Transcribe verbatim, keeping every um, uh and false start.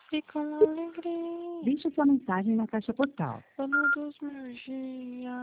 e com alegria, Deixe sua mensagem na caixa postal. Ano dos meus dias.